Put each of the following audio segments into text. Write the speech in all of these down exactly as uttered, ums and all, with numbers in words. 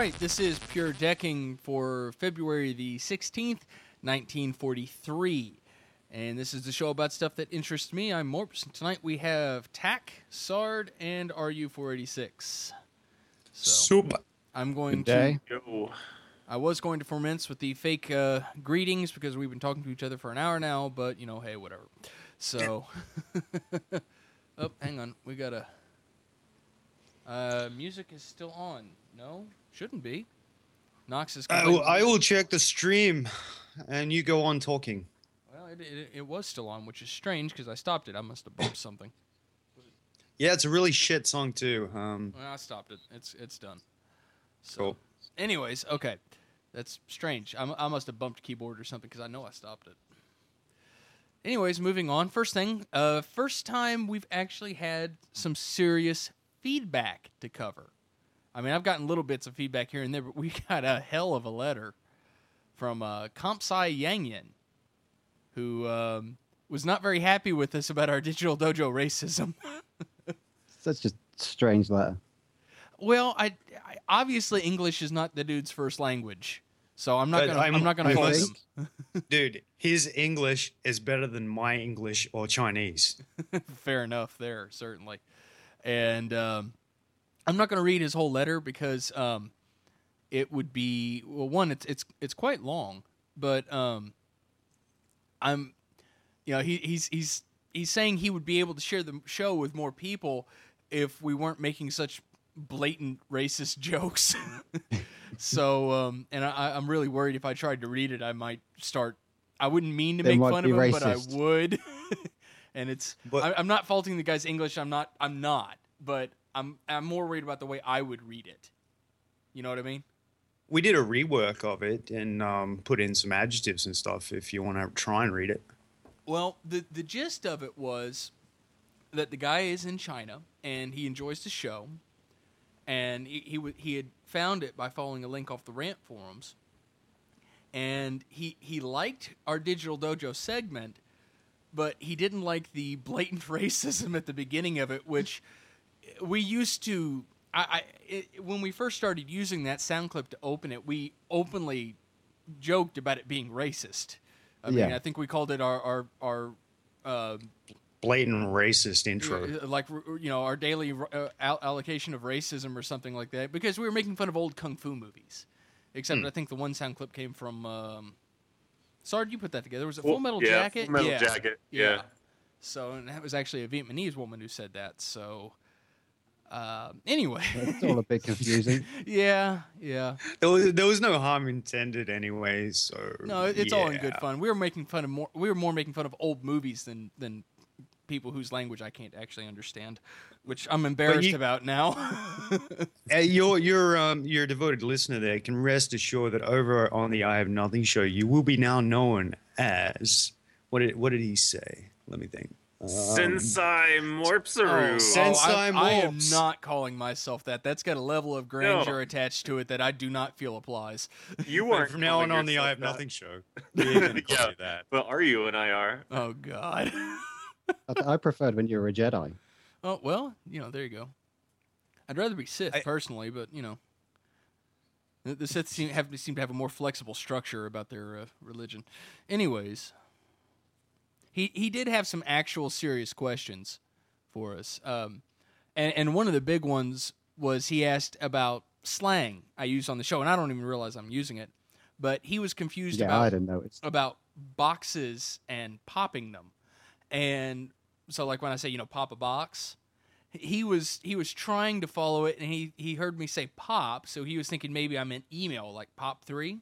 right, this is Pure Decking for February the sixteenth, nineteen forty-three. And this is the show about stuff that interests me. I'm Morps. Tonight we have Tack, Sard, and R U four eighty-six. So Soup. I'm going Good to... Yo. I was going to ferments with the fake uh, greetings because we've been talking to each other for an hour now, but, you know, hey, whatever. So... oh, hang on. We got a... Uh, music is still on. No? Shouldn't be. Nox is... I will, I will check the stream, and you go on talking. Well, it, it, it was still on, which is strange because I stopped it. I must have bumped something. Yeah, it's a really shit song, too. Um, Well, I stopped it. It's it's done. So, Cool. anyways, okay. That's strange. I, I must have bumped keyboard or something because I know I stopped it. Anyways, moving on. First thing, uh, first time we've actually had some serious feedback to cover. I mean, I've gotten little bits of feedback here and there, but we got a hell of a letter from uh, Kampsai Yangyan, who um, was not very happy with us about our Digital Dojo racism. Such a strange letter. Well, I, I obviously English is not the dude's first language, so I'm not But gonna I'm- I'm, not gonna I fault must- him. dude, his English is better than my English or Chinese. Fair enough there, certainly. And um, I'm not going to read his whole letter because um, it would be well. One, it's it's it's quite long, but um, I'm, you know, he, he's he's he's saying he would be able to share the show with more people if we weren't making such blatant racist jokes. So, um, and I, I'm really worried if I tried to read it, I might start. I wouldn't mean to They make might fun be of him, but I racist. would. And it's But- I, I'm not faulting the guy's English. I'm not. I'm not. But I'm. I'm more worried about the way I would read it. You know what I mean? We did a rework of it and um, put in some adjectives and stuff if you want to try and read it. Well, the the gist of it was that the guy is in China and he enjoys the show, and he he, w- he had found it by following a link off the Rant forums, and he he liked our Digital Dojo segment, but he didn't like the blatant racism at the beginning of it, which we used to. I, I it, when we first started using that sound clip to open it, we openly joked about it being racist. I mean, Yeah. I think we called it our our our uh, Blatant racist intro. like you know our daily uh, all- allocation of racism or something like that, because we were making fun of old kung fu movies. Except I think the one sound clip came from. Um, Sard, you put that together. Was it Full Metal yeah, Jacket? Full Metal yeah. Jacket. Yeah. So, and that was actually a Vietnamese woman who said that. So, uh, anyway, It's all a bit confusing. yeah, yeah. There was, there was no harm intended anyway, so... No, it's all in yeah. good fun. We were making fun of more. We were more making fun of old movies than than people whose language I can't actually understand, which I'm embarrassed you- about now. Uh, your your um your devoted listener there can rest assured that over on the I Have Nothing show, you will be now known as what did what did he say? Let me think. Um, Sensei Morpsaru. Oh, Sensei I, I am Morps. not calling myself that. That's got a level of grandeur No. attached to it that I do not feel applies. You but weren't from now on calling on the I yourself Have that. Nothing show. We're gonna call Yeah. you that. But are you and I are? Oh God. I, I preferred when you were a Jedi. Oh well, you know, there you go. I'd rather be Sith I- personally, but you know, the, the Sith seem have seem to have a more flexible structure about their uh, religion. Anyways, he he did have some actual serious questions for us, um, and and one of the big ones was he asked about slang I use on the show, and I don't even realize I'm using it, but he was confused Yeah, about I didn't know. It's about boxes and popping them. And so like when I say, you know, pop a box, he was he was trying to follow it, and he, he heard me say pop, so he was thinking maybe I meant email, like pop three.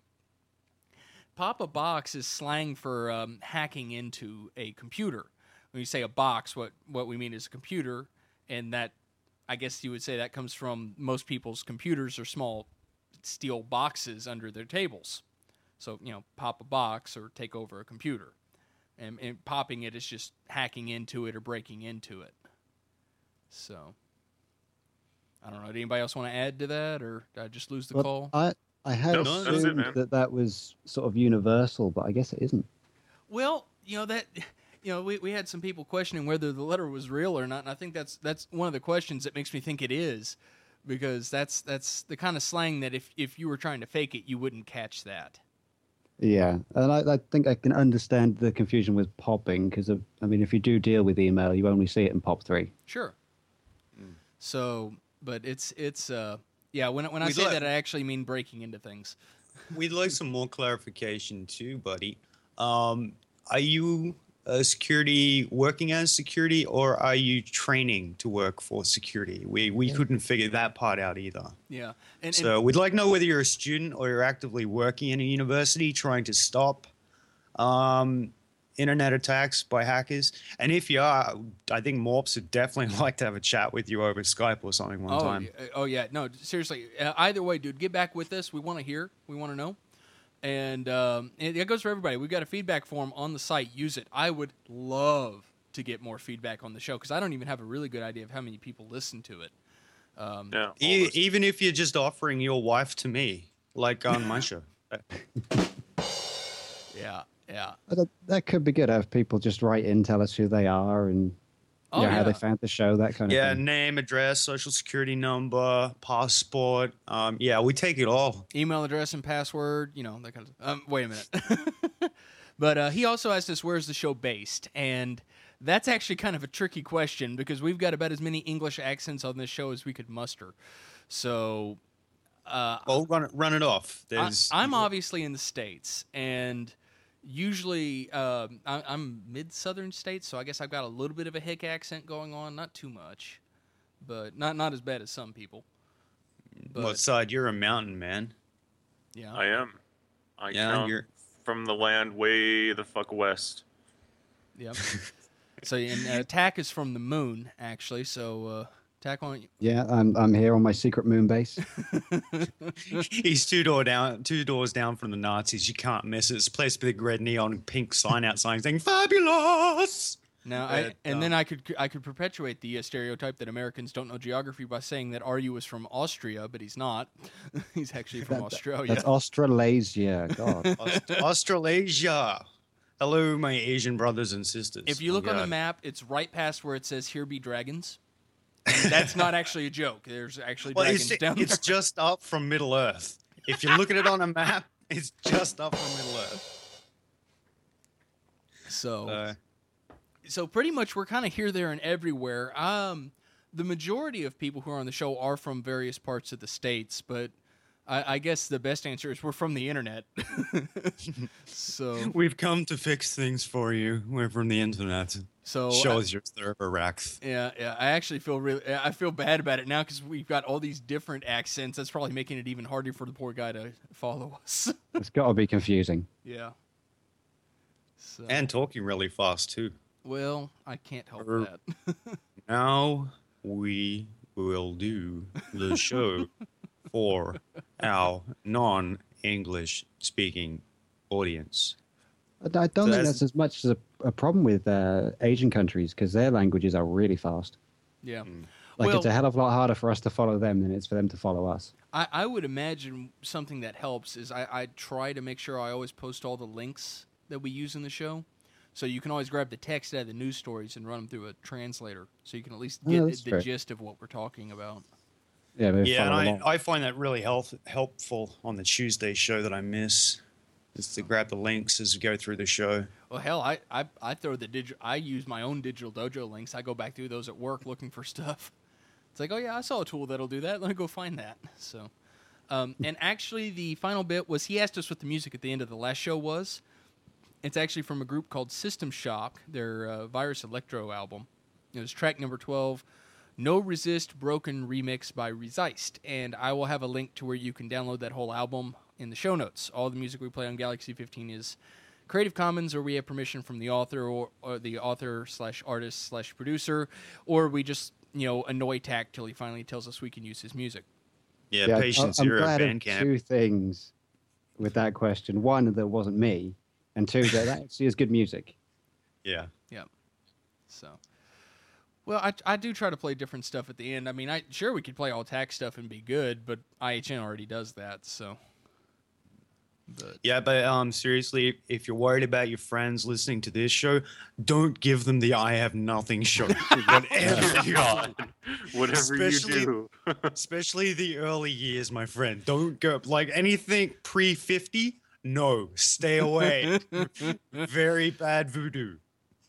Pop a box is slang for um, hacking into a computer. When you say a box, what, what we mean is a computer, and that, I guess you would say that comes from most people's computers are small steel boxes under their tables. So, you know, pop a box or take over a computer. And, and popping it is just hacking into it or breaking into it. So, I don't know. Did anybody else want to add to that, or did I just lose the well, call? I I had No, that's it, assumed man. that that was sort of universal, but I guess it isn't. Well, you know that, you know, we we had some people questioning whether the letter was real or not, and I think that's that's one of the questions that makes me think it is. because that's that's the kind of slang that if if you were trying to fake it, you wouldn't catch that. Yeah, and I, I think I can understand the confusion with popping because, I mean, if you do deal with email, you only see it in pop three. Sure. So, but it's it's uh yeah. When when I We'd say like- that, I actually mean breaking into things. We'd like some more clarification too, buddy. Um, are you a security working as security, or are you training to work for security? We we couldn't figure that part out either. Yeah, and, So we'd like to know whether you're a student or you're actively working in a university trying to stop um, internet attacks by hackers. And if you are, I think Morps would definitely like to have a chat with you over Skype or something one oh, time. yeah, oh yeah, no, seriously. Uh, either way, dude, get back with us. We want to hear. We want to know. And um, it, it goes for everybody. We've got a feedback form on the site. Use it. I would love to get more feedback on the show because I don't even have a really good idea of how many people listen to it. Um, Yeah. E- almost. even if you're just offering your wife to me, like on my show. Yeah, yeah. Uh, That, that could be good. Have people just write in, tell us who they are, and Oh, yeah, how they yeah. found the show, that kind of Yeah, thing. name, address, social security number, passport. Um, yeah, we take it all. Email address and password, you know, that kind of um, wait a minute. But uh, he also asked us, where's the show based? And that's actually kind of a tricky question because we've got about as many English accents on this show as we could muster. So uh, Well, run it, run it off. I, There's, I'm obviously in the States, and usually um, I, I'm mid-southern states, so I guess I've got a little bit of a hick accent going on. Not too much, but not, not as bad as some people. But, what side? You're a mountain man. yeah. I am. I Yeah, come you're. from the land way the fuck west. Yep. So and uh, Tack is from the moon, actually. So uh, Tack on. Yeah, I'm I'm here on my secret moon base. He's two door down, two doors down from the Nazis. You can't miss it. It's a place with a red neon and pink sign outside saying "Fabulous." Now, I, But, and uh, then I could I could perpetuate the uh, stereotype that Americans don't know geography by saying that R U was from Austria, but he's not. He's actually from That- Australia. That's Australasia. God. Aust- Australasia. Hello, my Asian brothers and sisters. If you look Oh, on the God. map, it's right past where it says "Here be dragons." And that's not actually a joke. There's actually well, dragons it's, down it's there. just up from Middle Earth. If you look at it on a map, it's just up from Middle Earth. So, Uh, so pretty much we're kind of here, there, and everywhere. Um, the majority of people who are on the show are from various parts of the states, but I, I guess the best answer is we're from the internet. so, we've come to fix things for you. We're from the internet. so Show I- us your server racks. yeah, yeah. I actually feel really, I feel bad about it now because we've got all these different accents. That's probably making it even harder for the poor guy to follow us. It's got to be confusing. yeah. So, And talking really fast, too. well, I can't help Er, that. Now we will do the show for our non-English speaking audience. I I don't So think that's- that's as much as a, a problem with uh, Asian countries because their languages are really fast. yeah. Like Well- it's a hell of a lot harder for us to follow them than it's for them to follow us. I, I would imagine something that helps is I, I try to make sure I always post all the links that we use in the show. So you can always grab the text out of the news stories and run them through a translator so you can at least Oh, get that's the fair. gist of what we're talking about. Yeah, they Yeah, and follow I, along. I find that really help, helpful on the Tuesday show that I miss, is to grab the links as we go through the show. Well, hell, I, I, I throw the digital. I use my own digital dojo links. I go back through those at work looking for stuff. It's like, oh yeah, I saw a tool that'll do that. Let me go find that. So, um, and actually, the final bit was he asked us what the music at the end of the last show was. It's actually from a group called System Shock, their uh, Virus Electro album. It was track number twelve, No Resist Broken Remix by Resist. And I will have a link to where you can download that whole album in the show notes. All the music we play on Galaxy fifteen is Creative Commons, or we have permission from the author or, or the author slash artist slash producer, or we just, you know, annoy Tack till he finally tells us we can use his music. Yeah, Yeah, I- Patient I'm Zero glad of Bandcamp. two things with that question. One, that wasn't me, and two, that that actually is good music. Yeah. So, well, I, I do try to play different stuff at the end. I mean, I sure we could play all Tack stuff and be good, but I H N already does that. So, But Yeah, but um, seriously, if you're worried about your friends listening to this show, don't give them the I Have Nothing show. Whatever you God, whatever Especially- you do. especially the early years, my friend. Don't go like anything pre fifty. No, stay away. Very bad voodoo.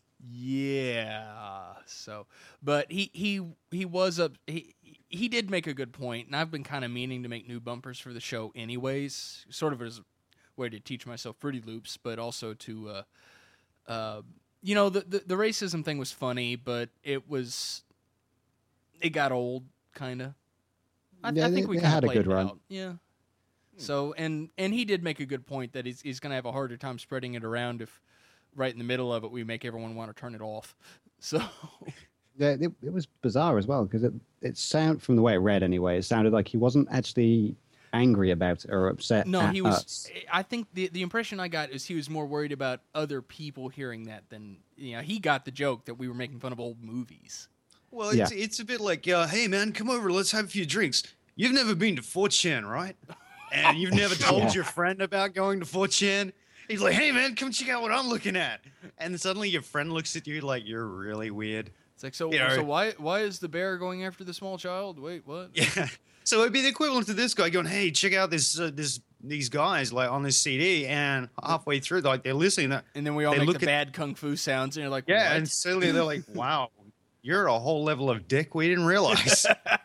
yeah, so but he he he was up. He he did make a good point, and I've been kind of meaning to make new bumpers for the show, anyways, sort of as a way to teach myself Fruity Loops, but also to, uh, uh, you know, the, the the racism thing was funny, but it was it got old, kind of. I, Yeah, I think it- we it kind had of a played good it run. out. Yeah. So and and he did make a good point that he's he's gonna have a harder time spreading it around if right in the middle of it we make everyone want to turn it off. So Yeah, it, it was bizarre as well because it it sound from the way it read anyway, it sounded like he wasn't actually angry about it or upset. no, at he was. us. I think the the impression I got is he was more worried about other people hearing that than you know. He got the joke that we were making fun of old movies. Well, it's, it's a bit like, uh, hey, man, come over. Let's have a few drinks. You've never been to four chan, right? And you've never told Yeah. your friend about going to four chan. He's like, hey, man, come check out what I'm looking at. And then suddenly your friend looks at you like you're really weird. It's like so. You know- so why why is the bear going after the small child? Wait, what? Yeah. So it'd be the equivalent to this guy going, hey, check out this, uh, this, these guys like on this C D. And halfway through, like they're listening. They're, And then we all They make look the at- bad kung fu sounds, and you're like, yeah. what? And suddenly they're like, wow, you're a whole level of dick we didn't realize.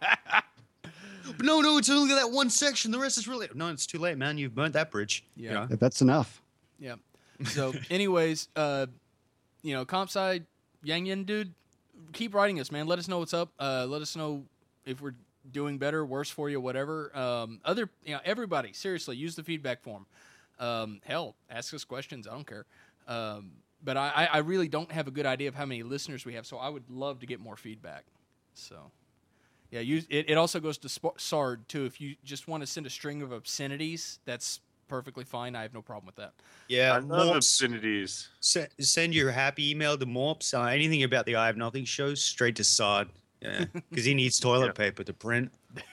But no, no, it's only that one section. The rest is really no. It's too late, man. You've burnt that bridge. you Yeah. know? That's enough. Yeah. So, anyways, uh, you know, comp side, Yang Yin dude, keep writing us, man. Let us know what's up. Uh, let us know if we're doing better, worse for you, whatever. Um, other, you know, everybody, seriously, use the feedback form. Um, hell, ask us questions. I don't care. Um, but I, I I really don't have a good idea of how many listeners we have, so I would love to get more feedback. So, yeah, use it. It also goes to Sp- S A R D too. If you just want to send a string of obscenities, that's perfectly fine. I have no problem with that. Yeah, I love Morps, obscenities. se- send your happy email to Morps. Uh, anything about the I Have Nothing show, straight to Sod. Yeah, because he needs toilet Yeah. paper to print.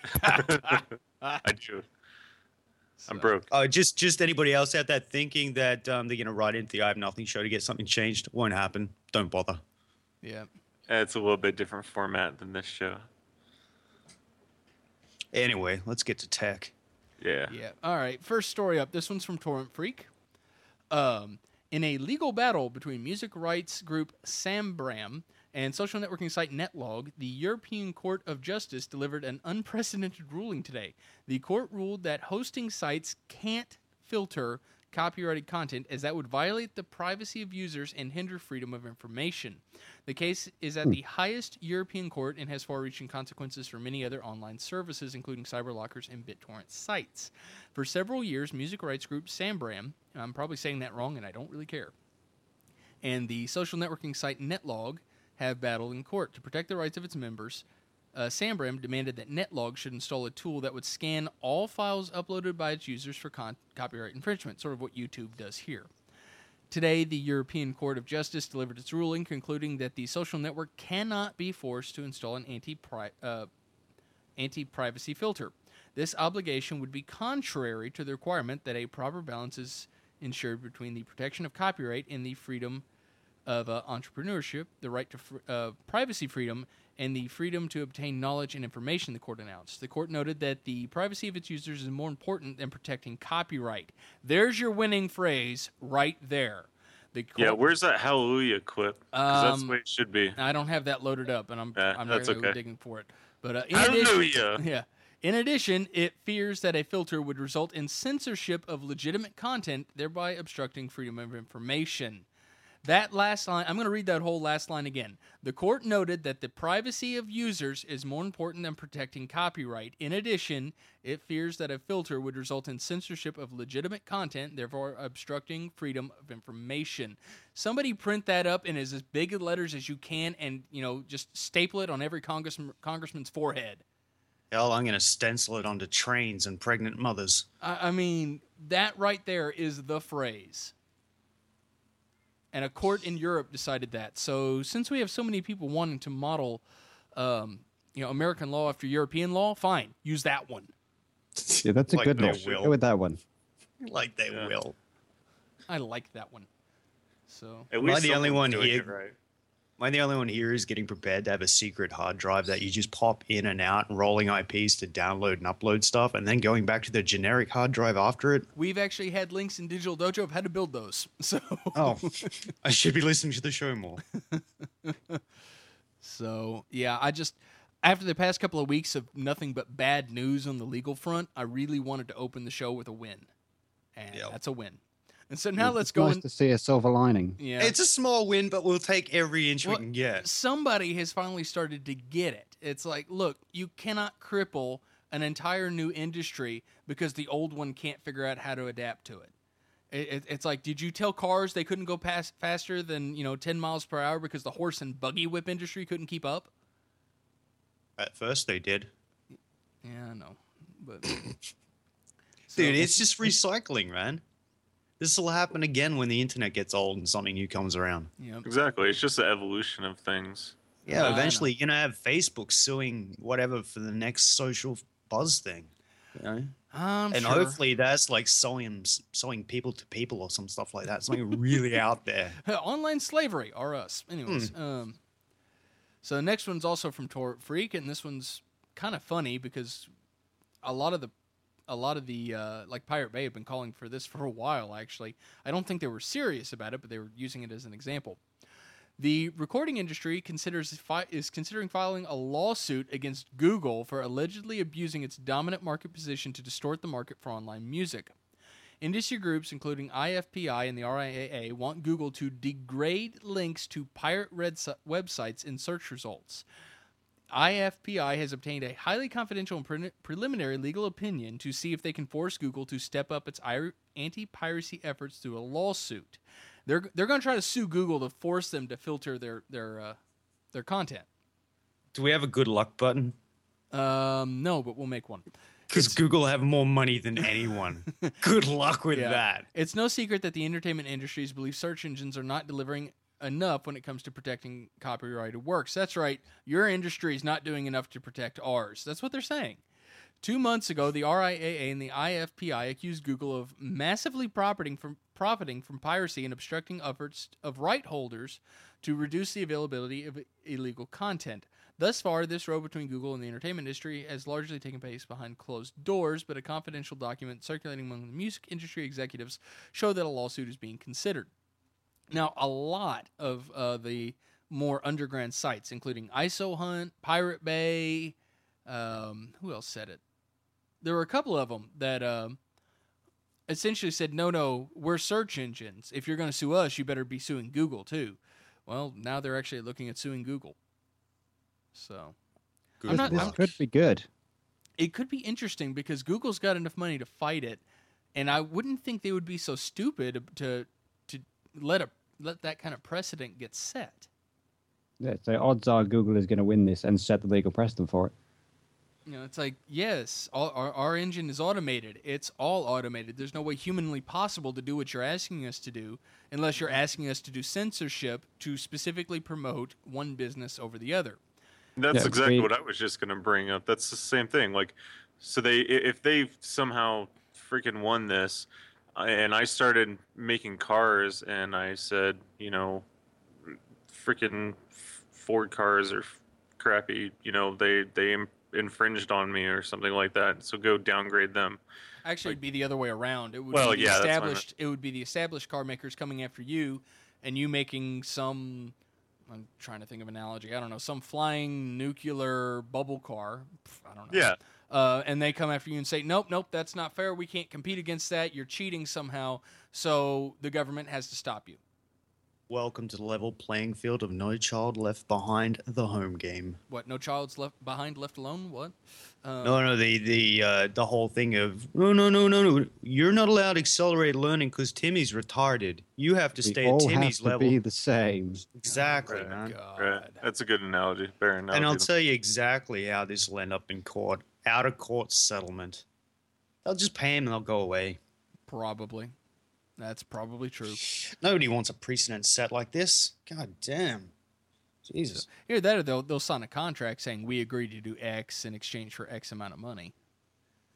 I do. I'm So- broke. Uh, just just anybody else out there thinking that um, they're going to write into the I Have Nothing show to get something changed, won't happen. Don't bother. Yeah. It's a little bit different format than this show. Anyway, let's get to tech. Yeah. Yeah. All right. First story up. This one's from Torrent Freak. Um, in a legal battle between music rights group Sambram and social networking site Netlog, the European Court of Justice delivered an unprecedented ruling today. The court ruled that hosting sites can't filter copyrighted content, as that would violate the privacy of users and hinder freedom of information. The case is at the highest European court and has far-reaching consequences for many other online services, including cyberlockers and BitTorrent sites. For several years, music rights group Sambram, and I'm probably saying that wrong and I don't really care, and the social networking site Netlog have battled in court. To protect the rights of its members, uh, Sambram demanded that Netlog should install a tool that would scan all files uploaded by its users for con- copyright infringement, sort of what YouTube does here. Today, the European Court of Justice delivered its ruling, concluding that the social network cannot be forced to install an anti-pri- uh, anti-privacy filter. This obligation would be contrary to the requirement that a proper balance is ensured between the protection of copyright and the freedom of uh, entrepreneurship, the right to fr- uh, privacy freedom, and the freedom to obtain knowledge and information, the court announced. The court noted that the privacy of its users is more important than protecting copyright. There's your winning phrase right there. The court, Yeah, where's that hallelujah quip? Because that's Um, the way it should be. I don't have that loaded up, and I'm Yeah, I'm not that's going to go okay. digging for it. But uh, in addition, Hallelujah! yeah. In addition, it fears that a filter would result in censorship of legitimate content, thereby obstructing freedom of information. That last line, I'm going to read that whole last line again. The court noted that the privacy of users is more important than protecting copyright. In addition, it fears that a filter would result in censorship of legitimate content, therefore obstructing freedom of information. Somebody print that up in as big letters as you can and, you know, just staple it on every congressman, congressman's forehead. Hell, I'm going to stencil it onto trains and pregnant mothers. I, I mean, that right there is the phrase. And a court in Europe decided that. So since we have so many people wanting to model, um, you know, American law after European law, fine, use that one. Yeah, that's a Like good they one. will. Go with that one. Like they Yeah. will. I like that one. So At Am I least the only someone's one doing here? it right. Am I the only one here who's getting prepared to have a secret hard drive that you just pop in and out and rolling I Ps to download and upload stuff and then going back to the generic hard drive after it? we've actually had links in Digital Dojo of how to build those. So Oh, I should be listening to the show more. So, yeah, I just, after the past couple of weeks of nothing but bad news on the legal front, I really wanted to open the show with a win. And Yep. that's a win. And so now let's It's go nice in. to see a silver lining. Yeah. It's a small win, but we'll take every inch Well, we can get. Somebody has finally started to get it. It's like, look, you cannot cripple an entire new industry because the old one can't figure out how to adapt to it. It, it. It's like, did you tell cars they couldn't go past faster than, you know, ten miles per hour because the horse and buggy whip industry couldn't keep up? At first they did. Yeah, I know. But Dude, it's just recycling, man. This will happen again when the internet gets old and something new comes around. yeah. Exactly. It's just the evolution of things. Yeah, I eventually you're going to have Facebook suing whatever for the next social buzz thing. You know? I'm and sure. hopefully that's like sewing, sewing people to people or some stuff like that. Something really out there. Online slavery are us. Anyways, um, so the next one's also from Torrent Freak, and this one's kind of funny because a lot of the, a lot of the uh, like Pirate Bay have been calling for this for a while. Actually, I don't think they were serious about it, but they were using it as an example. The recording industry considers fi- is considering filing a lawsuit against Google for allegedly abusing its dominant market position to distort the market for online music. Industry groups, including I F P I and the R I A A, want Google to degrade links to pirate red su- websites in search results. I F P I has obtained a highly confidential and pre- preliminary legal opinion to see if they can force Google to step up its ir- anti-piracy efforts through a lawsuit. They're they're going to try to sue Google to force them to filter their their uh, their content. Do we have a good luck button? Um, no, but we'll make one. Because Google have more money than anyone. Good luck with Yeah. that. It's no secret that the entertainment industries believe search engines are not delivering enough when it comes to protecting copyrighted works. That's right. Your industry is not doing enough to protect ours. That's what they're saying. Two months ago, the R I A A and the I F P I accused Google of massively profiting from profiting from piracy and obstructing efforts of right holders to reduce the availability of illegal content. Thus far, this row between Google and the entertainment industry has largely taken place behind closed doors, but a confidential document circulating among the music industry executives show that a lawsuit is being considered. Now, a lot of uh, the more underground sites, including I S O Hunt, Pirate Bay, um, who else said it? There were a couple of them that um, essentially said, no, no, we're search engines. If you're going to sue us, you better be suing Google, too. Well, now they're actually looking at suing Google. So, Good I'm not, This I'm- could be good. it could be interesting because Google's got enough money to fight it, and I wouldn't think they would be so stupid to to let a let that kind of precedent get set. Yeah, so odds are Google is going to win this and set the legal precedent for it. You know, it's like, yes, all, our, our engine is automated. It's all automated. There's no way humanly possible to do what you're asking us to do unless you're asking us to do censorship to specifically promote one business over the other. That's Yeah, exactly they- what I was just going to bring up. That's the same thing. Like, so they, i- if they somehow freaking won this, I- and I started making cars, and I said, you know, freaking Ford cars are crappy. You know, they they im- infringed on me or something like that. So go downgrade them. Actually, it'd be the other way around. It would Well, be the yeah, that's what I established. It would be the established car makers coming after you, and you making some. I'm trying to think of an analogy. I don't know, some flying nuclear bubble car. Pff, I don't know. Yeah. Uh, and they come after you and say, nope, nope, that's not fair. We can't compete against that. You're cheating somehow. So the government has to stop you. Welcome to the level playing field of No Child Left Behind, the home game. What? No child's left behind, left alone. What? Uh, No, no, the the uh, the whole thing of no, no, no, no, no. You're not allowed accelerated learning because Timmy's retarded. You have to We stay all at Timmy's have to level. be the same. Exactly, Right. man. God. Right. That's a good analogy. Better analogy. And I'll than- tell you exactly how this will end up in court. Out of court settlement. They'll just pay him and they'll go away. Probably. That's probably true. Nobody wants a precedent set like this. God damn. Jesus. Either that or they'll, they'll sign a contract saying we agree to do X in exchange for X amount of money.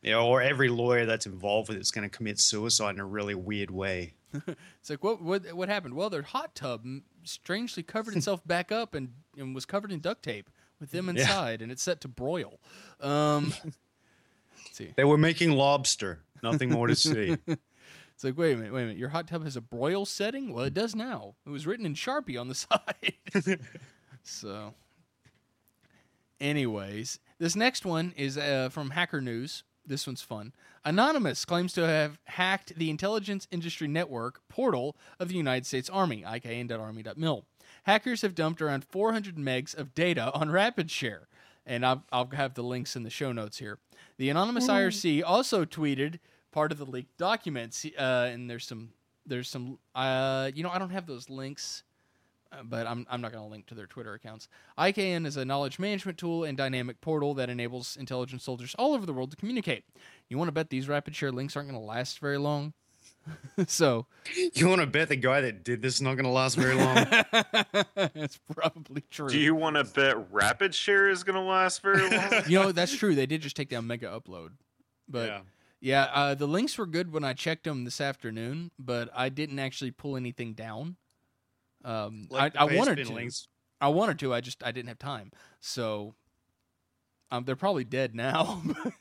Yeah, or every lawyer that's involved with it's going to commit suicide in a really weird way. It's like, what what what happened? Well, their hot tub m- strangely covered itself back up and, and was covered in duct tape with them inside, yeah. and it's set to broil. Um, let's see. They were making lobster. Nothing more to see. It's like, wait a minute, wait a minute. Your hot tub has a broil setting? Well, it does now. It was written in Sharpie on the side. So, anyways, this next one is uh, from Hacker News. This one's fun. Anonymous claims to have hacked the intelligence industry network portal of the United States Army, I K N dot army dot mil. Hackers have dumped around four hundred megs of data on RapidShare. And I'll, I'll have the links in the show notes here. The anonymous mm. I R C also tweeted part of the leaked documents. Uh, and there's some, there's some, uh, you know, I don't have those links. But I'm I'm not going to link to their Twitter accounts. I K N is a knowledge management tool and dynamic portal that enables intelligence soldiers all over the world to communicate. You want to bet these RapidShare links aren't going to last very long? So, you want to bet the guy that did this is not going to last very long? That's probably true. Do you want to bet RapidShare is going to last very long? You know, that's true. They did just take down Mega Upload. But yeah, yeah uh, the links were good when I checked them this afternoon, but I didn't actually pull anything down. Um, like I, I wanted to. Links. I wanted to. I just I didn't have time. So, um, they're probably dead now.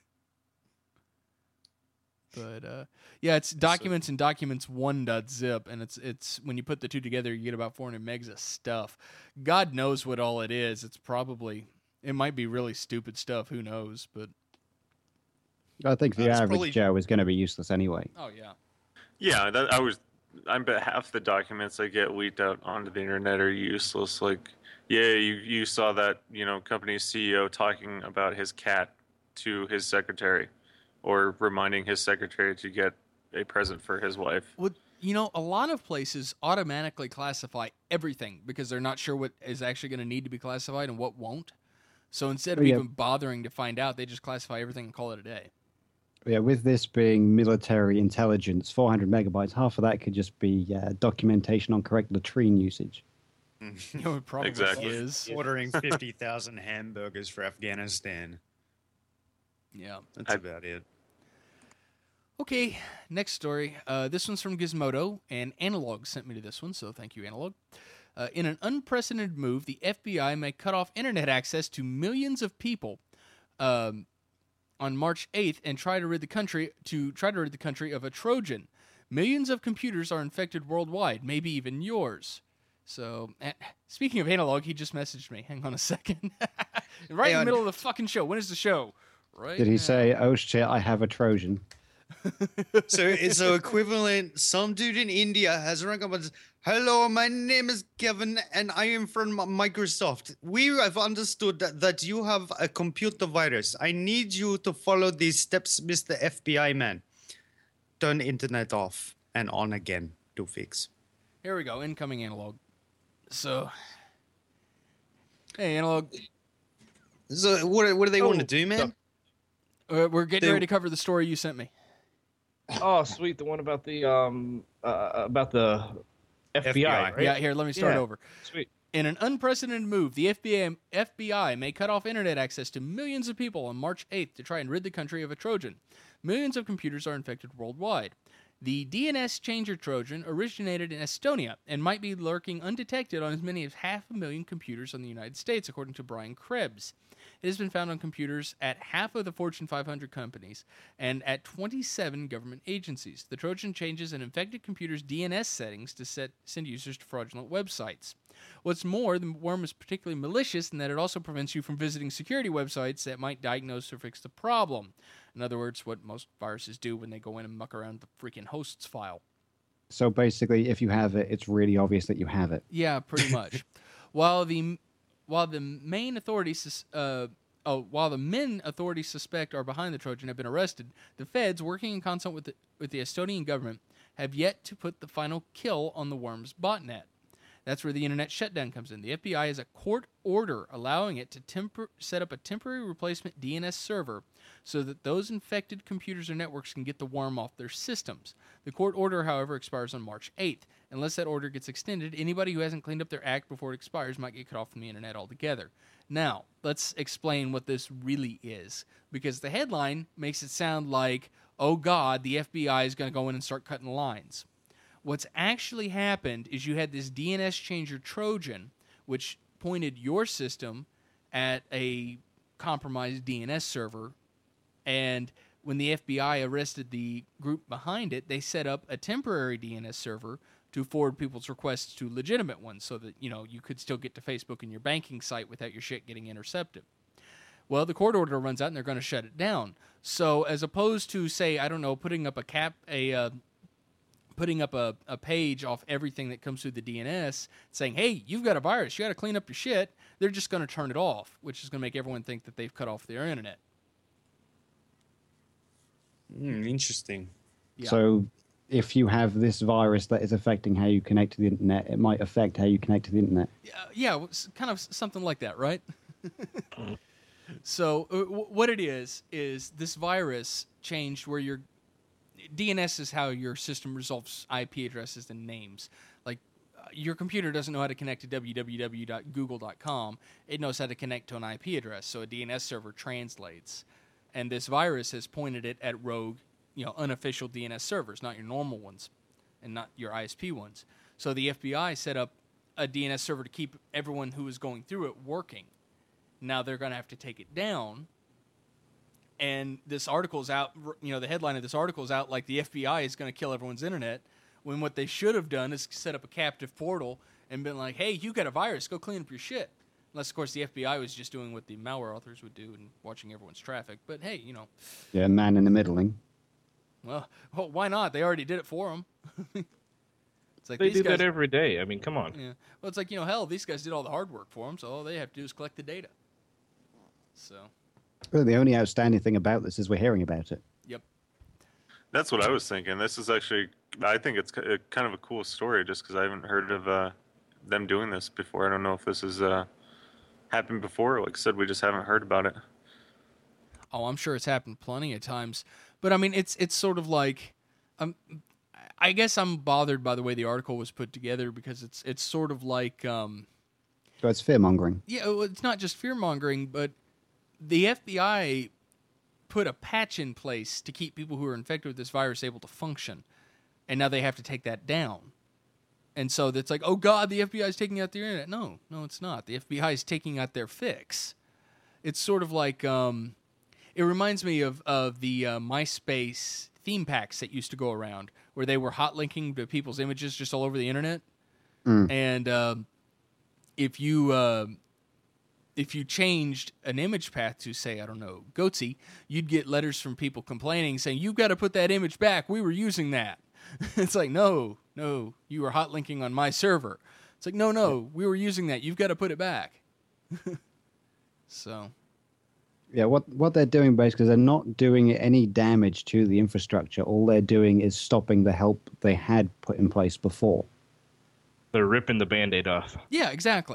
But uh, yeah, it's documents and documents one dot zip, and it's it's when you put the two together, you get about four hundred megs of stuff. God knows what all it is. It's probably it might be really stupid stuff. Who knows? But I think the uh, average probably... Joe is going to be useless anyway. Oh yeah. Yeah, that, I was. I bet half the documents that get leaked out onto the internet are useless. Like, yeah, you, you saw that, you know, company's C E O talking about his cat to his secretary or reminding his secretary to get a present for his wife. Well, you know, a lot of places automatically classify everything because they're not sure what is actually going to need to be classified and what won't. So instead of yeah. even bothering to find out, they just classify everything and call it a day. Yeah, with this being military intelligence, four hundred megabytes, half of that could just be uh, documentation on correct latrine usage. You know, it probably exactly. is. Ordering fifty thousand hamburgers for Afghanistan. Yeah. That's I, about it. Okay, next story. Uh, this one's from Gizmodo, and Analog sent me to this one, so thank you, Analog. Uh, in an unprecedented move, the F B I may cut off internet access to millions of people um, on March eighth and try to rid the country to try to rid the country of a Trojan. Millions of computers are infected worldwide, maybe even yours. So, uh, speaking of Analog, he just messaged me. Hang on a second. Right hey, in the middle of the fucking show. When is the show? Right. Did he now. say, "Oh shit, I have a Trojan"? So it's so equivalent. Some dude in India has rung up and says, "Hello, my name is Kevin, and I am from Microsoft. We have understood that, that you have a computer virus. I need you to follow these steps, Mister F B I man. Turn internet off and on again to fix." Here we go. Incoming Analog. So, hey, Analog. So what? What do they Oh, want to do, man? Uh, we're getting They- ready to cover the story you sent me. Oh, sweet. The one about the um uh, about the F B I, F B I. right? Yeah, here, let me start Yeah. over. Sweet. In an unprecedented move, the F B I, F B I may cut off internet access to millions of people on March eighth to try and rid the country of a Trojan. Millions of computers are infected worldwide. The D N S changer Trojan originated in Estonia and might be lurking undetected on as many as half a million computers in the United States, according to Brian Krebs. It has been found on computers at half of the Fortune five hundred companies and at twenty-seven government agencies. The Trojan changes an infected computer's D N S settings to set, send users to fraudulent websites. What's more, the worm is particularly malicious in that it also prevents you from visiting security websites that might diagnose or fix the problem. In other words, what most viruses do when they go in and muck around the freaking hosts file. So basically, if you have it, it's really obvious that you have it. Yeah, pretty much. While the while the main authorities uh, oh while the men authorities suspect are behind the Trojan have been arrested, the feds, working in concert with the, with the Estonian government, have yet to put the final kill on the worm's botnet. That's where the internet shutdown comes in. The F B I has a court order allowing it to temper- set up a temporary replacement D N S server so that those infected computers or networks can get the worm off their systems. The court order, however, expires on March eighth. Unless that order gets extended, anybody who hasn't cleaned up their act before it expires might get cut off from the internet altogether. Now, let's explain what this really is, because the headline makes it sound like, oh God, the F B I is going to go in and start cutting lines. What's actually happened is you had this D N S changer Trojan, which pointed your system at a compromised D N S server, and when the F B I arrested the group behind it, they set up a temporary D N S server to forward people's requests to legitimate ones so that, you know, you could still get to Facebook and your banking site without your shit getting intercepted. Well, the court order runs out and they're going to shut it down. So as opposed to, say, I don't know, putting up a cap, a uh, putting up a, a page off everything that comes through the D N S saying, hey, you've got a virus, you got to clean up your shit, they're just going to turn it off, which is going to make everyone think that they've cut off their internet. Mm, interesting. Yeah. So if you have this virus that is affecting how you connect to the internet, it might affect how you connect to the internet. Yeah, yeah, it's kind of something like that, right? So uh, w- what it is is this virus changed where your D N S is how your system resolves I P addresses and names. Like uh, your computer doesn't know how to connect to w w w dot google dot com. It knows how to connect to an I P address. So a D N S server translates, and this virus has pointed it at rogue, you know, unofficial D N S servers, not your normal ones, and not your I S P ones. So the F B I set up a D N S server to keep everyone who is going through it working. Now they're going to have to take it down. And this article's out, you know, the headline of this article is out like the F B I is going to kill everyone's internet, when what they should have done is set up a captive portal and been like, hey, you got a virus, go clean up your shit. Unless, of course, the F B I was just doing what the malware authors would do and watching everyone's traffic. But, hey, you know. Yeah, man in the middling. Well, well why not? They already did it for them. It's like They these do guys, that every day. I mean, come on. Yeah. Well, it's like, you know, hell, these guys did all the hard work for them, so all they have to do is collect the data. So, Well, the only outstanding thing about this is we're hearing about it. yep. That's what I was thinking. This is actually, I think it's ki- kind of a cool story just because I haven't heard of uh, them doing this before. I don't know if this has uh, happened before. Like I said, we just haven't heard about it. Oh, I'm sure it's happened plenty of times. But, I mean, it's it's sort of like, um, I guess I'm bothered by the way the article was put together because it's it's sort of like, um, So it's fear mongering. yeah, well, it's not just fear-mongering, but the F B I put a patch in place to keep people who are infected with this virus able to function, and now they have to take that down. And so it's like, oh, God, the F B I is taking out the internet. No, no, it's not. The F B I is taking out their fix. It's sort of like, um, it reminds me of, of the uh, MySpace theme packs that used to go around, where they were hot linking to people's images just all over the internet. Mm. And um, if you... Uh, if you changed an image path to, say, I don't know, Goatsy, you'd get letters from people complaining, saying, you've got to put that image back. We were using that. It's like, no, no, you were hot linking on my server. It's like, no, no, we were using that. You've got to put it back. So, Yeah, what what they're doing basically is they're not doing any damage to the infrastructure. All they're doing is stopping the help they had put in place before. They're ripping the Band-Aid off. yeah, exactly.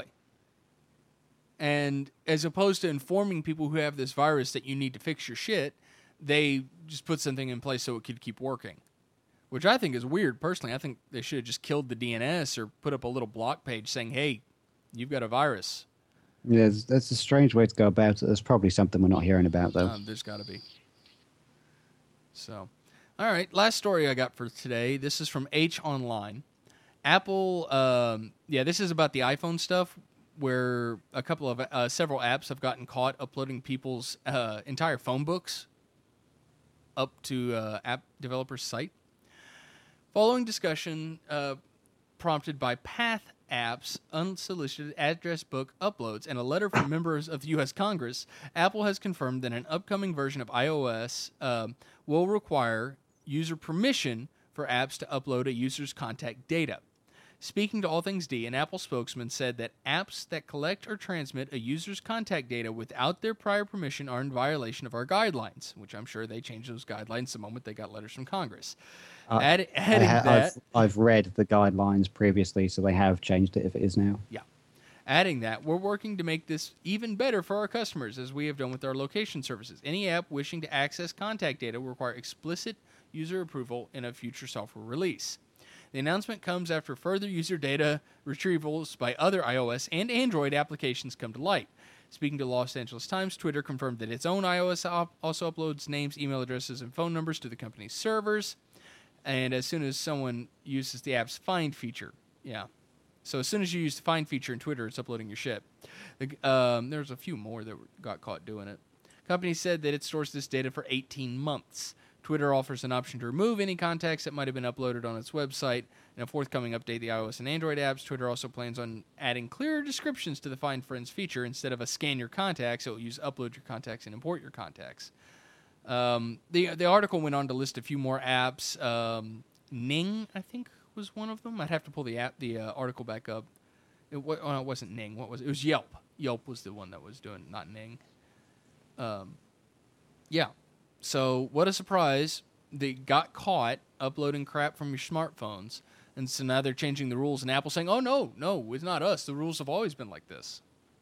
And as opposed to informing people who have this virus that you need to fix your shit, they just put something in place so it could keep working, which I think is weird. Personally, I think they should have just killed the D N S or put up a little block page saying, hey, you've got a virus. Yeah, it's- that's a strange way to go about it. There's probably something we're not hearing about, though. Um, there's got to be. So, all right, last story I got for today. This is from H Online. Apple, um, yeah, this is about the iPhone stuff, where a couple of uh, several apps have gotten caught uploading people's uh, entire phone books up to uh, app developers' site. Following discussion uh, prompted by Path App's unsolicited address book uploads and a letter from members of the U S Congress, Apple has confirmed that an upcoming version of iOS um, will require user permission for apps to upload a user's contact data. Speaking to All Things D, an Apple spokesman said that apps that collect or transmit a user's contact data without their prior permission are in violation of our guidelines, which I'm sure they changed those guidelines the moment they got letters from Congress. Uh, Add, I adding ha- that, I've, I've read the guidelines previously, so they have changed it if it is now. yeah. Adding that, we're working to make this even better for our customers, as we have done with our location services. Any app wishing to access contact data will require explicit user approval in a future software release. The announcement comes after further user data retrievals by other iOS and Android applications come to light. Speaking to Los Angeles Times, Twitter confirmed that its own iOS op- also uploads names, email addresses, and phone numbers to the company's servers. And as soon as someone uses the app's Find feature, yeah. So as soon as you use the Find feature in Twitter, it's uploading your shit. The, um, there's a few more that got caught doing it. The company said that it stores this data for eighteen months. Twitter offers an option to remove any contacts that might have been uploaded on its website. In a forthcoming update, the iOS and Android apps, Twitter also plans on adding clearer descriptions to the Find Friends feature. Instead of a scan your contacts, it will use upload your contacts and import your contacts. Um, the the article went on to list a few more apps. Um, Ning, I think, was one of them. I'd have to pull the app, the uh, article back up. It, wa- oh, no, it wasn't Ning. What was it? It was Yelp. Yelp was the one that was doing, not Ning. Um, yeah. So what a surprise! They got caught uploading crap from your smartphones, and so now they're changing the rules. And Apple saying, "Oh no, no, it's not us. The rules have always been like this."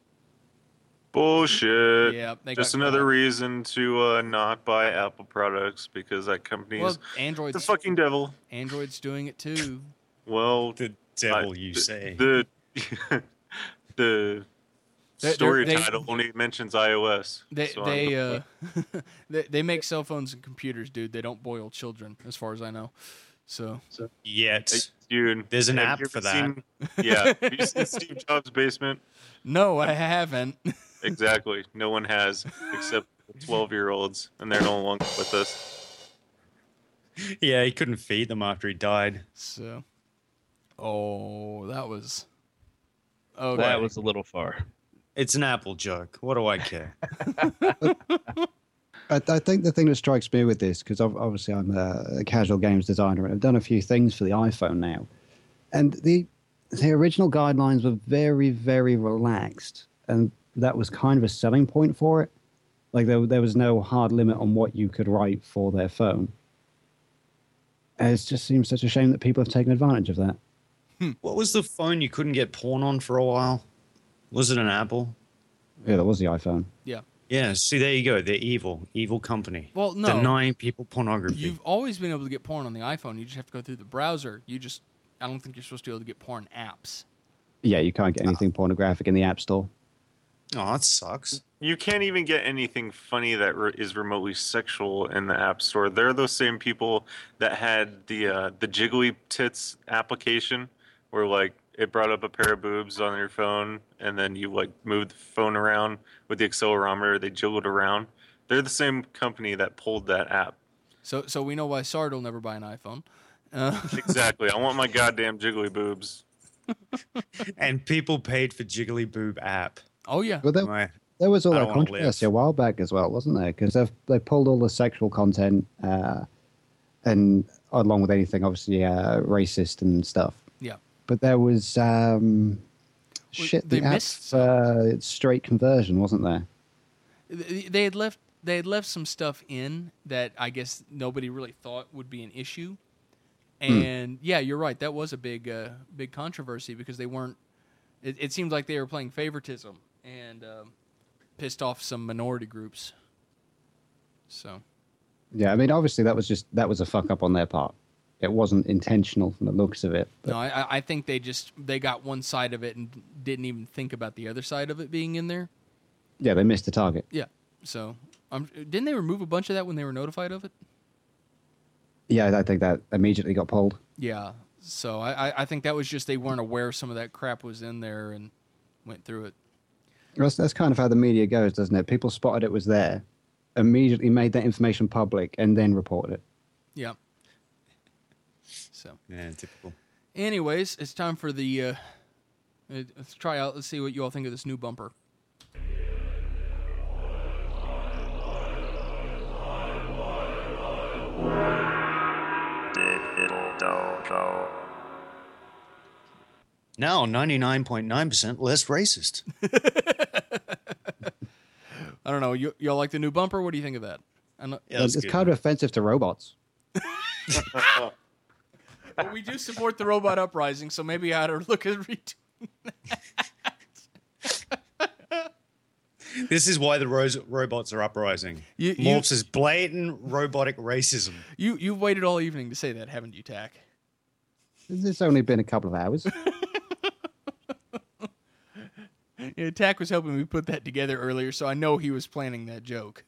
Bullshit. Yeah, they Just got another caught. reason to uh, not buy Apple products because that company Well, is the Android's fucking devil. Android's doing it too. Well, The devil, I- you the, say. The the They- story they- title only mentions iOS. They so they I'm- uh they, they make cell phones and computers, dude. They don't boil children, as far as I know. So Yet. Hey, dude, There's an have app you for ever that. seen- yeah, have you seen Steve Jobs' basement? no, I haven't. Exactly. No one has except twelve-year-olds, and they're no longer with us. Yeah, he couldn't feed them after he died. So, oh, that was. Oh, That was a little far. It's an Apple joke. What do I care? I, I think the thing that strikes me with this, because obviously I'm a, a casual games designer and I've done a few things for the iPhone now, and the the original guidelines were very, very relaxed, and that was kind of a selling point for it. Like there, there was no hard limit on what you could write for their phone. And it just seems such a shame that people have taken advantage of that. What was the phone you couldn't get porn on for a while? Was it an Apple? Yeah, that was the iPhone. Yeah. Yeah, see, there you go. They're evil. Evil company. Well, no. Denying people pornography. You've always been able to get porn on the iPhone. You just have to go through the browser. You just, I don't think you're supposed to be able to get porn apps. Yeah, you can't get anything pornographic in the App Store. Oh, that sucks. You can't even get anything funny that re- is remotely sexual in the App Store. They're those same people that had the uh, the Jiggly Tits application, where like it brought up a pair of boobs on your phone, and then you like moved the phone around with the accelerometer. They jiggled around. They're the same company that pulled that app. So, so we know why Sard will never buy an iPhone. Uh, Exactly. I want my goddamn jiggly boobs. And people paid for Jiggly Boob app. oh yeah. But there, My- there was all I that don't wanna controversy live. a while back as well, wasn't there? Because they they pulled all the sexual content, uh, and along with anything obviously uh, racist and stuff. Yeah. But there was um, Well, shit. they The missed app uh, straight conversion, wasn't there? They they had left they had left some stuff in that I guess nobody really thought would be an issue. And yeah, you're right. That was a big uh, big controversy because they weren't. It, it seemed like they were playing favoritism and um, pissed off some minority groups. So Yeah, I mean, obviously that was just that was a fuck up on their part. It wasn't intentional from the looks of it. But no, I, I think they just they got one side of it and didn't even think about the other side of it being in there. yeah, they missed the target. Yeah. So um, didn't they remove a bunch of that when they were notified of it? Yeah, I think that immediately got pulled. Yeah. So I, I- I think that was just they weren't aware some of that crap was in there and went through it. That's, that's kind of how the media goes, doesn't it? People spotted it was there, immediately made that information public, and then reported it. Yeah. So, Yeah, typical. anyways, it's time for the. Uh, uh, let's try out. Let's see what you all think of this new bumper. Now ninety-nine point nine percent less racist. I don't know. You, y'all like the new bumper? What do you think of that? I know, Yeah, that's it's good. kind of offensive to robots. well, we do support the robot uprising, so maybe I ought to look at redoing This is why the ro- robots are uprising. You- you- Morphs is blatant robotic racism. You you've waited all evening to say that, haven't you, Tack? It's only been a couple of hours. Yeah, Tack was helping me put that together earlier, so I know he was planning that joke.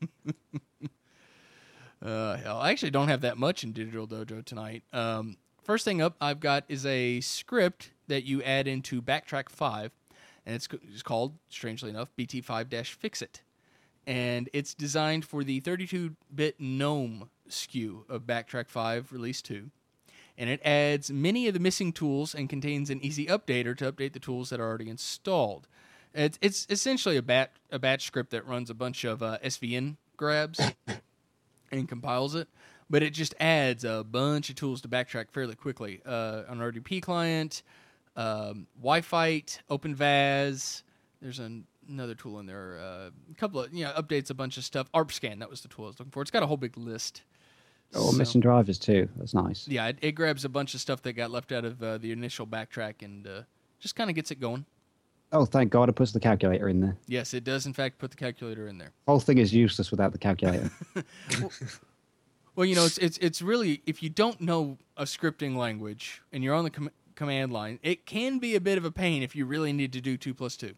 uh, hell, I actually don't have that much in Digital Dojo tonight. Um, first thing up I've got is a script that you add into Backtrack five, and it's, it's called, strangely enough, B T five Fix-It. And it's designed for the thirty-two bit GNOME S K U of Backtrack five Release two. And it adds many of the missing tools and contains an easy updater to update the tools that are already installed. It's, it's essentially a, bat, a batch script that runs a bunch of uh, S V N grabs and compiles it, but it just adds a bunch of tools to Backtrack fairly quickly. Uh, an R D P client, um, Wi-Fi, OpenVAS, there's an, another tool in there, uh, a couple of, you know, updates a bunch of stuff. ARPScan, that was the tool I was looking for. It's got a whole big list. Oh, So- missing drivers too. That's nice. Yeah, it, it grabs a bunch of stuff that got left out of uh, the initial Backtrack and uh, just kind of gets it going. Oh, thank God it puts the calculator in there. Yes, it does, in fact, put the calculator in there. Whole thing is useless without the calculator. Well, you know, it's it's it's really, if you don't know a scripting language and you're on the com- command line, it can be a bit of a pain if you really need to do two plus two.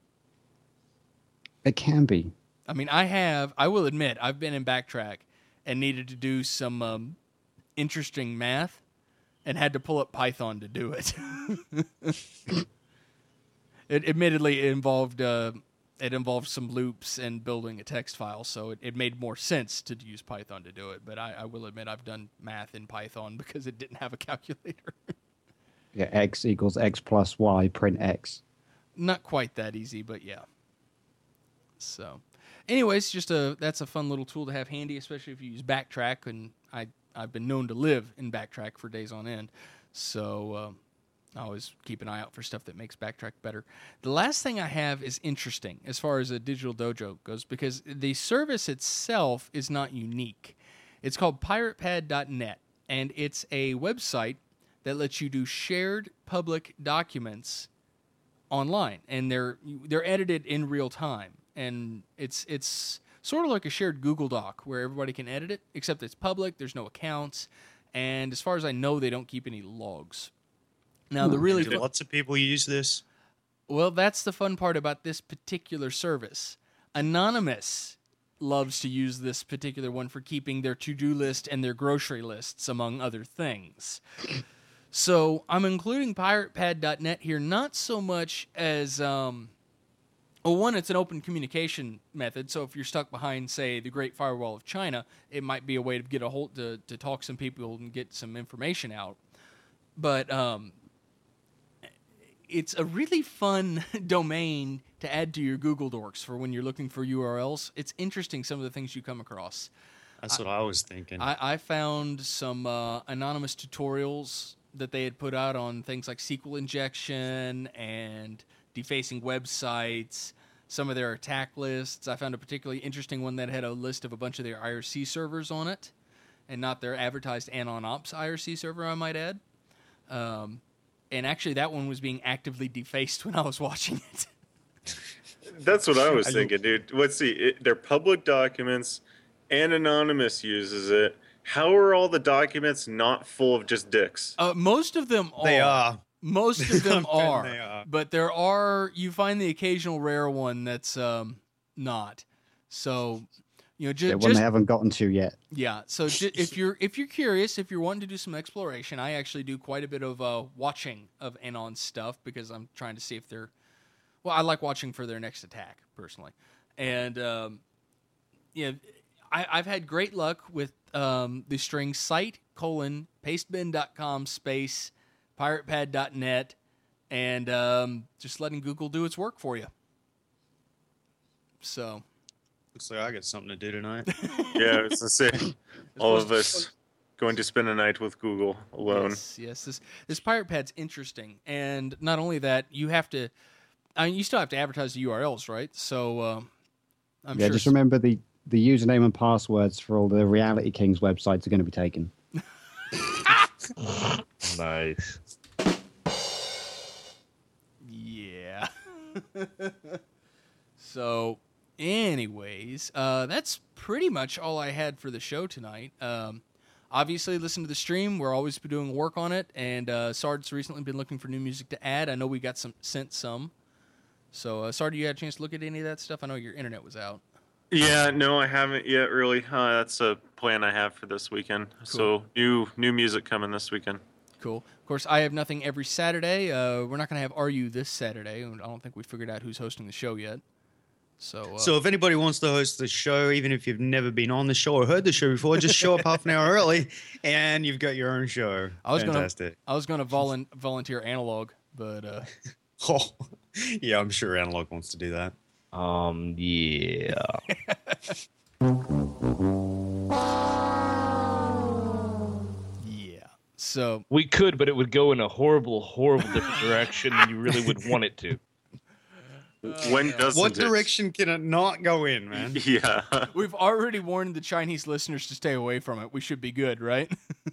It can be. I mean, I have, I will admit, I've been in Backtrack and needed to do some um, interesting math and had to pull up Python to do it. It admittedly it involved uh, it involved some loops and building a text file, so it, it made more sense to use Python to do it. But I, I will admit I've done math in Python because it didn't have a calculator. Yeah, x equals x plus y, print x. Not quite that easy, but yeah. So, anyways, just a that's a fun little tool to have handy, especially if you use Backtrack. And I I've been known to live in Backtrack for days on end, so. Um, I always keep an eye out for stuff that makes Backtrack better. The last thing I have is interesting as far as a Digital Dojo goes because the service itself is not unique. It's called pirate pad dot net, and it's a website that lets you do shared public documents online, and they're they're edited in real time. And it's it's sort of like a shared Google Doc where everybody can edit it, except it's public. There's no accounts, and as far as I know, they don't keep any logs. Now, the really Do fu- lots of people use this? well, that's the fun part about this particular service. Anonymous loves to use this particular one for keeping their to-do list and their grocery lists, among other things. So I'm including pirate pad dot net here, not so much as, um, well, one, it's an open communication method. So if you're stuck behind, say, the Great Firewall of China, it might be a way to get a hold to, to talk some people and get some information out. But um, it's a really fun domain to add to your Google Docs for when you're looking for U R Ls. It's interesting some of the things you come across. That's what I was thinking. I, I found some uh, anonymous tutorials that they had put out on things like S Q L injection and defacing websites, some of their attack lists. I found a particularly interesting one that had a list of a bunch of their I R C servers on it, and not their advertised Anon Ops I R C server, I might add. Um, and actually, that one was being actively defaced when I was watching it. That's what I was I- thinking, dude. Let's see. It, they're public documents, and Anonymous uses it. How are all the documents not full of just dicks? Uh, most of them are. They are. Most of them I bet are, they are. but there are. You find the occasional rare one that's um, not. So, you know, ju- Yeah, one just they haven't gotten to yet. yeah. So ju- if you're if you're curious, if you're wanting to do some exploration, I actually do quite a bit of uh, watching of Anon stuff because I'm trying to see if they're. Well, I like watching for their next attack personally, and um, yeah, I, I've had great luck with um, the string site colon pastebin dot com space pirate pad dot net and um, just letting Google do its work for you. So Looks like I got something to do tonight. Yeah, it's the same. All of us going to spend a night with Google alone. Yes, yes. This this Pirate Pad's interesting, and not only that, you have to. I mean, you still have to advertise the U R Ls, right? So, uh, I'm yeah, sure. just remember the, the username and passwords for all the Reality Kings websites are going to be taken. Nice. Yeah. So, anyways, uh, that's pretty much all I had for the show tonight. Um, obviously, listen to the stream. We're always doing work on it, and uh, Sard's recently been looking for new music to add. I know we got some sent some. So, uh, Sard, you had a chance to look at any of that stuff? I know your internet was out. Yeah, no, I haven't yet. Really, uh, that's a plan I have for this weekend. Cool. So new new music coming this weekend. Cool. Of course, I have nothing every Saturday. Uh, we're not going to have R U this Saturday. I don't think we figured out who's hosting the show yet. So, uh, So if anybody wants to host the show, even if you've never been on the show or heard the show before, just show up half an hour early, and you've got your own show. I was Fantastic. gonna I was gonna volun- volunteer analog, but uh, Oh, yeah, I'm sure Analog wants to do that. Um, yeah. yeah. So We could, but it would go in a horrible, horrible different direction than you really would want it to. When doesn't What it? direction can it not go in, man? Yeah. we've already warned the Chinese listeners to stay away from it. We should be good, right?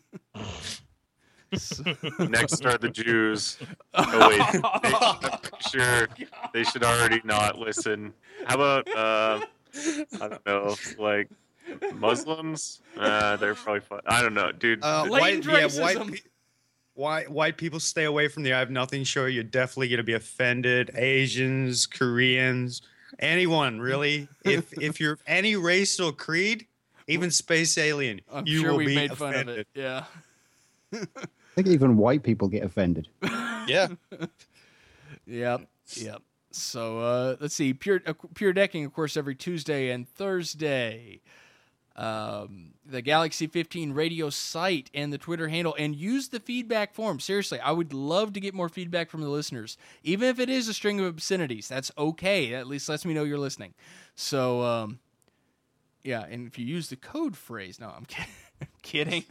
So- Next are the Jews. Oh wait, they, I'm sure they should already not listen. How about uh, I don't know, like Muslims? Uh, they're probably fun. I don't know, dude. Uh, Blatant white, yeah, white, racism. pe- white, white people stay away from the I Have Nothing show. You're definitely going to be offended. Asians, Koreans, anyone really. If if you're any race or creed, even space alien, I'm you sure will we be made offended. fun of it. Yeah. I think even white people get offended. Yeah. Yep. Yep. So uh, let's see. Pure uh, Pure Decking, of course, every Tuesday and Thursday. Um, the Galaxy fifteen radio site and the Twitter handle, and use the feedback form. Seriously, I would love to get more feedback from the listeners, even if it is a string of obscenities. That's okay. At least lets me know you're listening. So, um, yeah, and if you use the code phrase, no, I'm kidding. I'm kidding.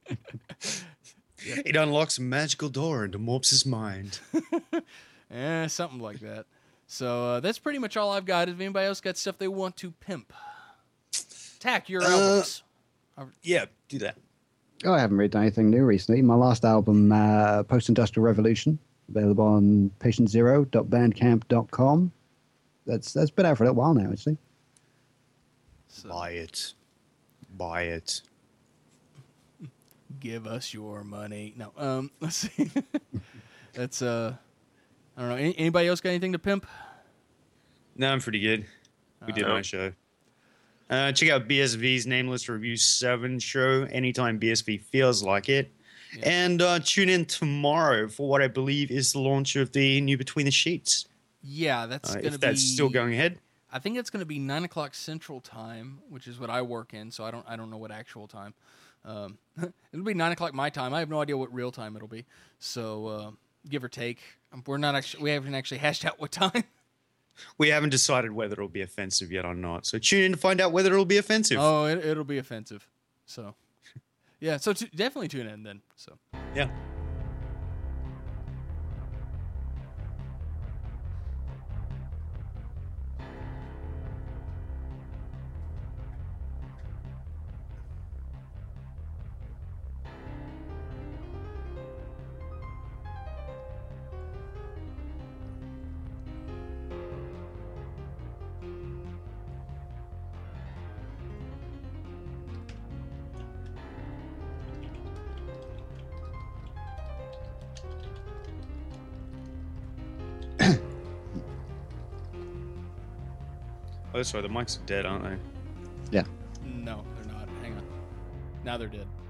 It unlocks a magical door into Morps's mind. Eh, something like that. So uh, that's pretty much all I've got. If anybody else got stuff they want to pimp, Tack your Uh, albums. Yeah, do that. Oh, I haven't read anything new recently. My last album, uh, Post Industrial Revolution, available on patient zero dot bandcamp dot com. That's that's been out for a little while now, actually. So, Buy it. Buy it. give us your money. No, um, let's see. That's uh, I don't know. Any, anybody else got anything to pimp? No, I'm pretty good. We did Uh, my show. Uh, check out B S V's Nameless Review seven show anytime B S V feels like it. Yeah. And uh, tune in tomorrow for what I believe is the launch of the new Between the Sheets. Yeah, that's Uh, gonna if be. that's still going ahead. I think it's gonna be nine o'clock Central Time, which is what I work in. So I don't I don't know what actual time. Um, it'll be nine o'clock my time. I have no idea what real time it'll be. So uh, give or take, Um, we're not actually we haven't actually hashed out what time. We haven't decided whether it'll be offensive yet or not. So tune in to find out whether it'll be offensive. Oh, it, it'll be offensive. So, yeah. So t- definitely tune in then. So. Yeah. Oh, sorry, the mics are dead, aren't they? Yeah. No, they're not. Hang on. Now they're dead.